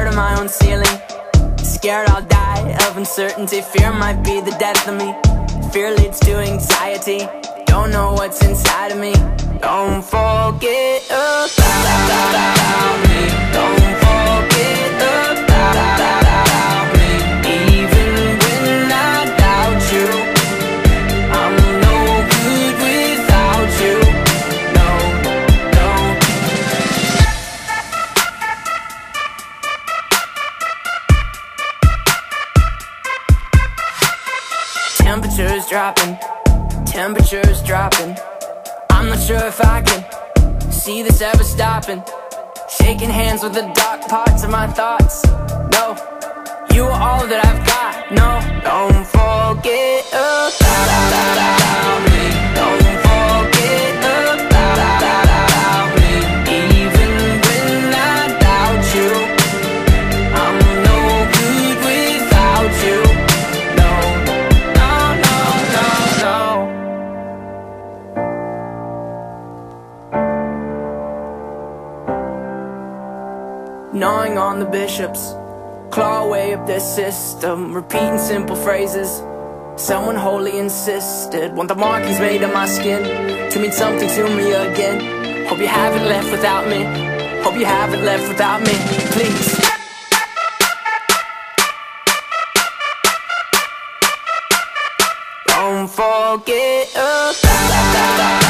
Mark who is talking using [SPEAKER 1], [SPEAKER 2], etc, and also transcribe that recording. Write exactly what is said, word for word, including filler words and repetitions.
[SPEAKER 1] scared of my own ceiling. Scared I'll die of uncertainty. Fear might be the death of me. Fear leads to anxiety. Don't know what's inside of me. Don't forget about me. Don't forget about me. Even when I doubt you, I'm no good without you. No, no. Temperature's dropping, temperature's dropping. I'm not sure if I can see this ever stopping. Shaking hands with the dark parts of my thoughts. No, you are all that I've got. No, don't forget about me. Don't forget about me. Even when I doubt you, I'm no good without you. No, no, no, no, no. Gnawing on the bishops, claw away up their system, repeating simple phrases. Someone wholly insisted, want the markings made on my skin to mean something to me again. Hope you haven't left without me. Hope you haven't left without me. Please. Don't forget about